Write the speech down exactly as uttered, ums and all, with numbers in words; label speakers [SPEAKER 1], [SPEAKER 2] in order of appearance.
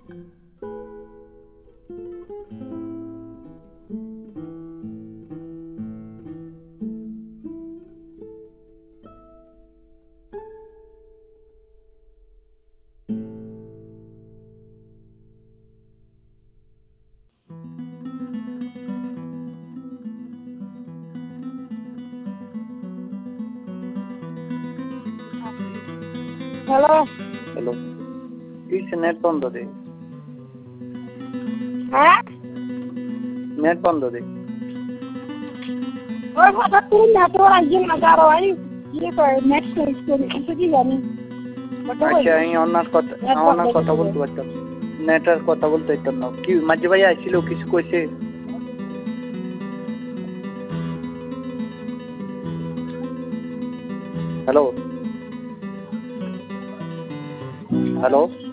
[SPEAKER 1] Hello
[SPEAKER 2] hello, কি net বন্ধ দে,
[SPEAKER 1] হ্যাঁ
[SPEAKER 2] নেট বন্ধ দে।
[SPEAKER 1] ওই কথা তুই না তোর একজন না কারো আই ইয়ে করে নেক্সট নেক্সট করে কিছু কি জানি
[SPEAKER 2] আচ্ছা আমি অন্যার কথা অন্যার কথা বলতে পারতাম, নেটের কথা বলতে পারতাম না। কি মাঝে ভাই আসছিল কিছু কইছে? Hello hello